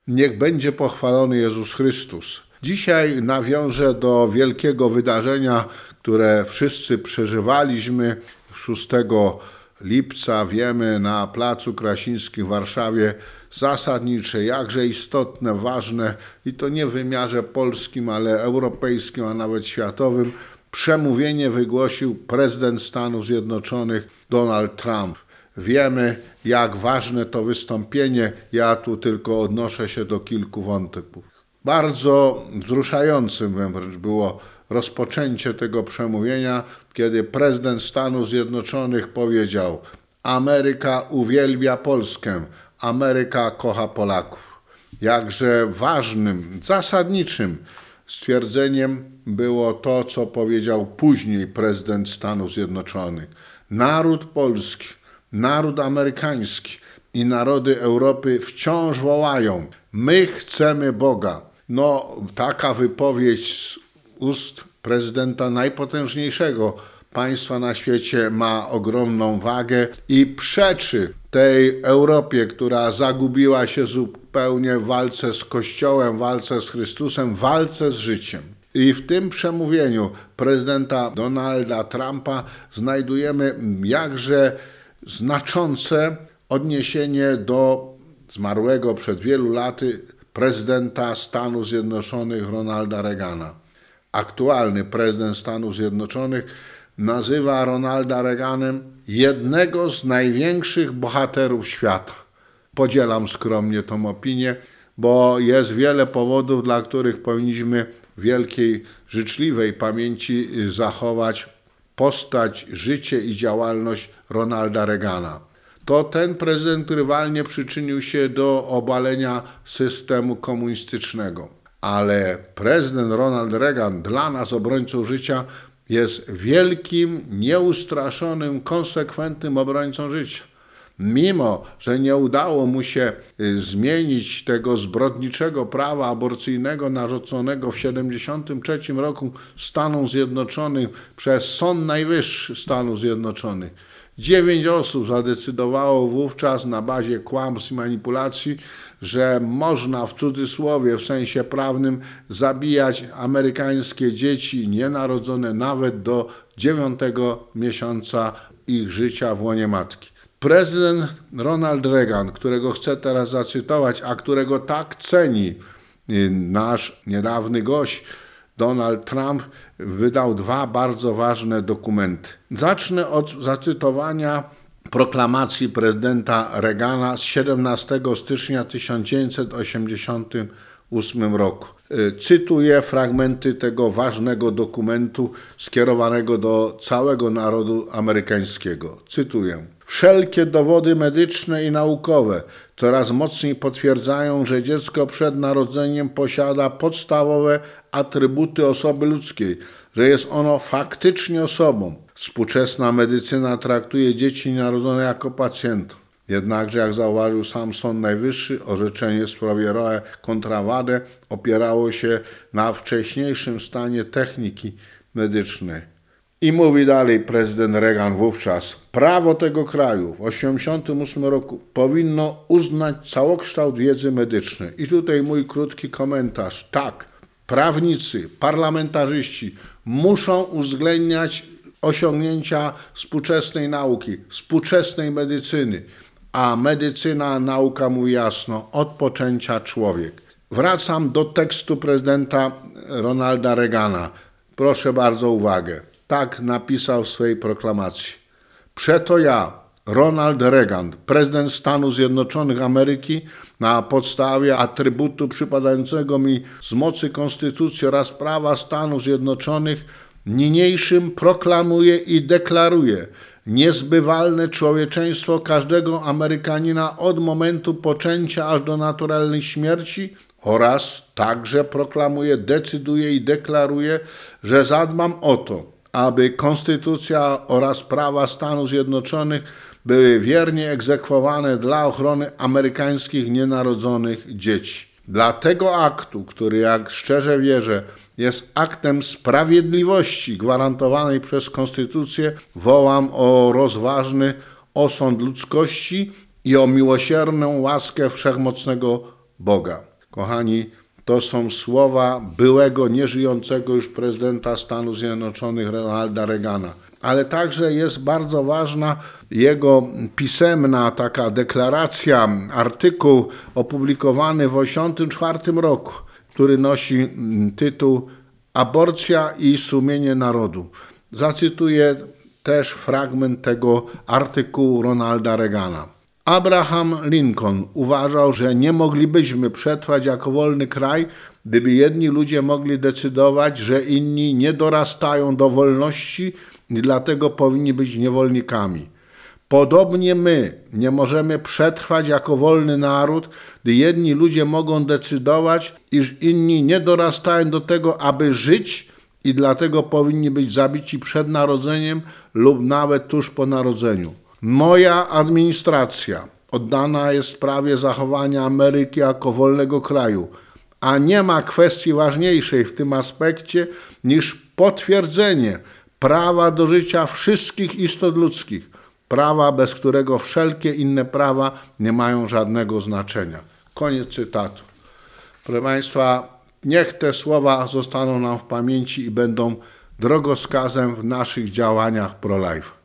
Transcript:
Niech będzie pochwalony Jezus Chrystus. Dzisiaj nawiążę do wielkiego wydarzenia, które wszyscy przeżywaliśmy 6 lipca, wiemy, na Placu Krasińskim w Warszawie. Zasadnicze, jakże istotne, ważne i to nie w wymiarze polskim, ale europejskim, a nawet światowym. Przemówienie wygłosił prezydent Stanów Zjednoczonych Donald Trump. Wiemy, jak ważne to wystąpienie. Ja tu tylko odnoszę się do kilku wątków. Bardzo wzruszającym wręcz było rozpoczęcie tego przemówienia, kiedy prezydent Stanów Zjednoczonych powiedział: Ameryka uwielbia Polskę, Ameryka kocha Polaków. Jakże ważnym, zasadniczym stwierdzeniem było to, co powiedział później prezydent Stanów Zjednoczonych. Naród polski, naród amerykański i narody Europy wciąż wołają: my chcemy Boga. No, taka wypowiedź z ust prezydenta najpotężniejszego państwa na świecie ma ogromną wagę i przeczy tej Europie, która zagubiła się zupełnie w walce z Kościołem, w walce z Chrystusem, w walce z życiem. I w tym przemówieniu prezydenta Donalda Trumpa znajdujemy jakże znaczące odniesienie do zmarłego przed wielu laty prezydenta Stanów Zjednoczonych Ronalda Reagana. Aktualny prezydent Stanów Zjednoczonych nazywa Ronalda Reaganem jednego z największych bohaterów świata. Podzielam skromnie tą opinię, bo jest wiele powodów, dla których powinniśmy w wielkiej, życzliwej pamięci zachować postać, życie i działalność Ronalda Reagana. To ten prezydent, który walnie przyczynił się do obalenia systemu komunistycznego. Ale prezydent Ronald Reagan dla nas, obrońców życia, jest wielkim, nieustraszonym, konsekwentnym obrońcą życia. Mimo że nie udało mu się zmienić tego zbrodniczego prawa aborcyjnego narzuconego w 1973 roku Stanom Zjednoczonych przez Sąd Najwyższy Stanów Zjednoczonych, 9 osób zadecydowało wówczas na bazie kłamstw i manipulacji, że można w cudzysłowie, w sensie prawnym, zabijać amerykańskie dzieci nienarodzone nawet do 9 miesiąca ich życia w łonie matki. Prezydent Ronald Reagan, którego chcę teraz zacytować, a którego tak ceni nasz niedawny gość Donald Trump, wydał 2 bardzo ważne dokumenty. Zacznę od zacytowania proklamacji prezydenta Reagana z 17 stycznia 1988 roku. Cytuję fragmenty tego ważnego dokumentu skierowanego do całego narodu amerykańskiego. Cytuję. Wszelkie dowody medyczne i naukowe coraz mocniej potwierdzają, że dziecko przed narodzeniem posiada podstawowe atrybuty osoby ludzkiej, że jest ono faktycznie osobą. Współczesna medycyna traktuje dzieci narodzone jako pacjentów. Jednakże, jak zauważył sam Sąd Najwyższy, orzeczenie w sprawie Roe contra Wade opierało się na wcześniejszym stanie techniki medycznej. I mówi dalej prezydent Reagan wówczas: prawo tego kraju w 1988 roku powinno uznać całokształt wiedzy medycznej. I tutaj mój krótki komentarz. Tak, prawnicy, parlamentarzyści muszą uwzględniać osiągnięcia współczesnej nauki, współczesnej medycyny, a medycyna, nauka mówi jasno: od poczęcia człowiek. Wracam do tekstu prezydenta Ronalda Reagana. Proszę bardzo uwagę. Tak napisał w swojej proklamacji. Przeto ja, Ronald Reagan, prezydent Stanów Zjednoczonych Ameryki, na podstawie atrybutu przypadającego mi z mocy Konstytucji oraz prawa Stanów Zjednoczonych, niniejszym proklamuję i deklaruję niezbywalne człowieczeństwo każdego Amerykanina od momentu poczęcia aż do naturalnej śmierci oraz także proklamuję, decyduję i deklaruję, że zadbam o to, aby Konstytucja oraz prawa Stanów Zjednoczonych były wiernie egzekwowane dla ochrony amerykańskich nienarodzonych dzieci. Dla tego aktu, który, jak szczerze wierzę, jest aktem sprawiedliwości gwarantowanej przez Konstytucję, wołam o rozważny osąd ludzkości i o miłosierną łaskę wszechmocnego Boga. Kochani, to są słowa byłego, nieżyjącego już prezydenta Stanów Zjednoczonych Ronalda Reagana. Ale także jest bardzo ważna jego pisemna taka deklaracja, artykuł opublikowany w 1984 roku, który nosi tytuł Aborcja i sumienie narodu. Zacytuję też fragment tego artykułu Ronalda Reagana. Abraham Lincoln uważał, że nie moglibyśmy przetrwać jako wolny kraj, gdyby jedni ludzie mogli decydować, że inni nie dorastają do wolności i dlatego powinni być niewolnikami. Podobnie my nie możemy przetrwać jako wolny naród, gdy jedni ludzie mogą decydować, iż inni nie dorastają do tego, aby żyć i dlatego powinni być zabici przed narodzeniem lub nawet tuż po narodzeniu. Moja administracja oddana jest sprawie zachowania Ameryki jako wolnego kraju, a nie ma kwestii ważniejszej w tym aspekcie niż potwierdzenie prawa do życia wszystkich istot ludzkich, prawa, bez którego wszelkie inne prawa nie mają żadnego znaczenia. Koniec cytatu. Proszę Państwa, niech te słowa zostaną nam w pamięci i będą drogowskazem w naszych działaniach pro-life.